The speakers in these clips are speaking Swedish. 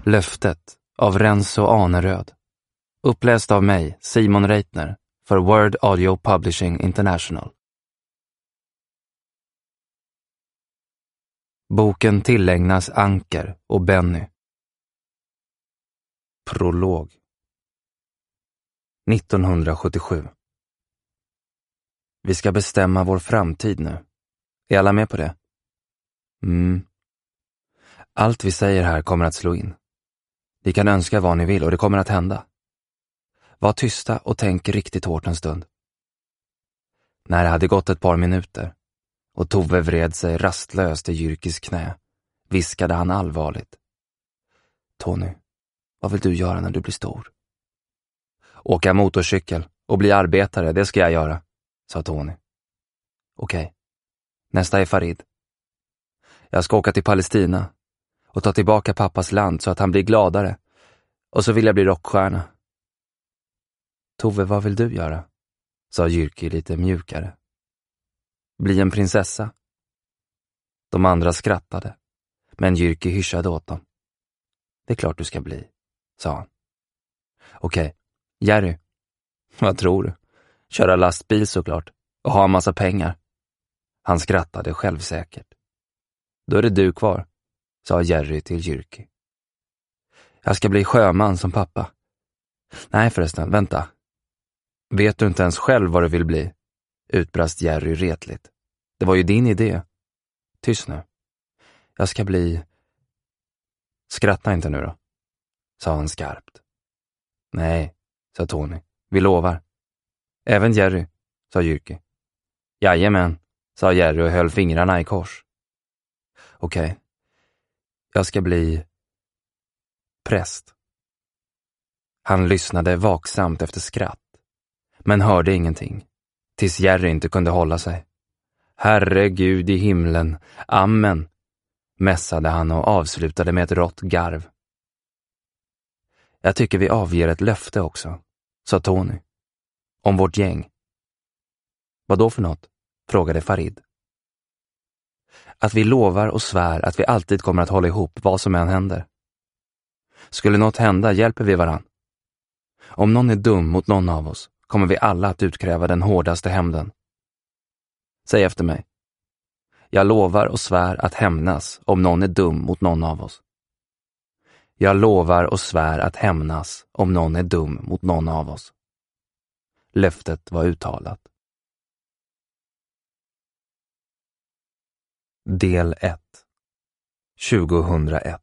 Löftet av Renzo Aneröd. Uppläst av mig, Simon Reitner, för Word Audio Publishing International. Boken tillägnas Anker och Benny. Prolog. 1977. Vi ska bestämma vår framtid nu. Är alla med på det? Allt vi säger här kommer att slå in. Ni kan önska vad ni vill och det kommer att hända. Var tysta och tänk riktigt hårt en stund. När det hade gått ett par minuter och Tove vred sig rastlöst i Jyrkis knä, viskade han allvarligt. Tony, vad vill du göra när du blir stor? Åka motorcykel och bli arbetare, det ska jag göra, sa Tony. Okej. Nästa är Farid. Jag ska åka till Palestina och ta tillbaka pappas land så att han blir gladare. Och så vill jag bli rockstjärna. Tove, vad vill du göra? Sa Jyrki lite mjukare. Bli en prinsessa. De andra skrattade, men Jyrki hyschade åt dem. Det är klart du ska bli, sa han. Okej, Jerry. Vad tror du? Köra lastbil såklart och ha en massa pengar. Han skrattade självsäkert. Då är det du kvar, sa Jerry till Jyrki. Jag ska bli sjöman som pappa. Nej förresten, vänta. Vet du inte ens själv vad du vill bli? Utbrast Jerry retligt. Det var ju din idé. Tyst nu. Jag ska bli... Skratta inte nu då, sa han skarpt. Nej, sa Tony. Vi lovar. Även Jerry, sa Jyrki. Jajamän, sa Jerry och höll fingrarna i kors. Okej. Jag ska bli... präst. Han lyssnade vaksamt efter skratt, men hörde ingenting, tills Jerry inte kunde hålla sig. Herregud i himlen, amen, mässade han och avslutade med ett rått garv. Jag tycker vi avger ett löfte också, sa Tony. Om vårt gäng. Vad då för något? Frågade Farid. Att vi lovar och svär att vi alltid kommer att hålla ihop vad som än händer. Skulle något hända hjälper vi varann. Om någon är dum mot någon av oss kommer vi alla att utkräva den hårdaste hämnden. Säg efter mig. Jag lovar och svär att hämnas om någon är dum mot någon av oss. Jag lovar och svär att hämnas om någon är dum mot någon av oss. Löftet var uttalat. Del 1. 2001.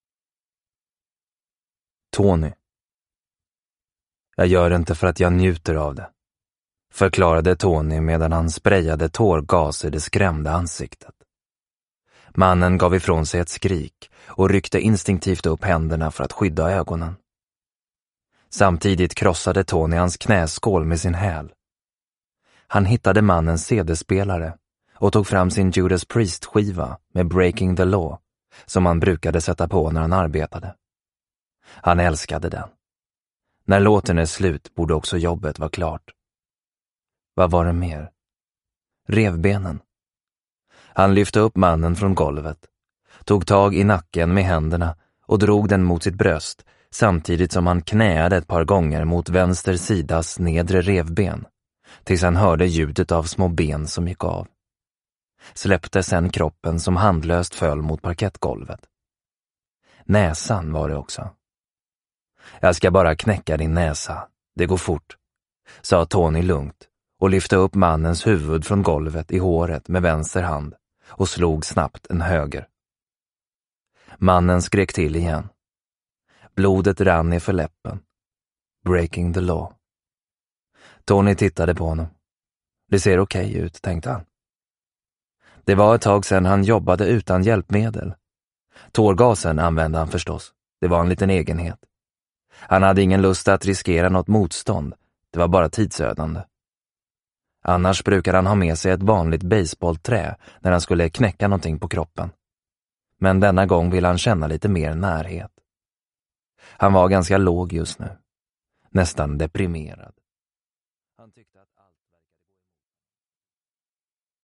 Tony. Jag gör det inte för att jag njuter av det, förklarade Tony medan han sprayade tårgas i det skrämda ansiktet. Mannen gav ifrån sig ett skrik och ryckte instinktivt upp händerna för att skydda ögonen. Samtidigt krossade Tony hans knäskål med sin häl. Han hittade mannens CD-spelare och tog fram sin Judas Priest-skiva med Breaking the Law som han brukade sätta på när han arbetade. Han älskade den. När låten är slut borde också jobbet vara klart. Vad var det mer? Revbenen. Han lyfte upp mannen från golvet, tog tag i nacken med händerna och drog den mot sitt bröst samtidigt som han knäade ett par gånger mot vänster sidas nedre revben tills han hörde ljudet av små ben som gick av. Släppte sen kroppen som handlöst föll mot parkettgolvet. Näsan var det också. Jag ska bara knäcka din näsa, det går fort, sa Tony lugnt och lyfte upp mannens huvud från golvet i håret med vänster hand och slog snabbt en höger. Mannen skrek till igen. Blodet rann ner för läppen. Breaking the law. Tony tittade på honom. Det ser okej ut, tänkte han. Det var ett tag sedan han jobbade utan hjälpmedel. Tårgasen använde han förstås. Det var en liten egenhet. Han hade ingen lust att riskera något motstånd. Det var bara tidsödande. Annars brukade han ha med sig ett vanligt baseballträ när han skulle knäcka någonting på kroppen. Men denna gång ville han känna lite mer närhet. Han var ganska låg just nu. Nästan deprimerad.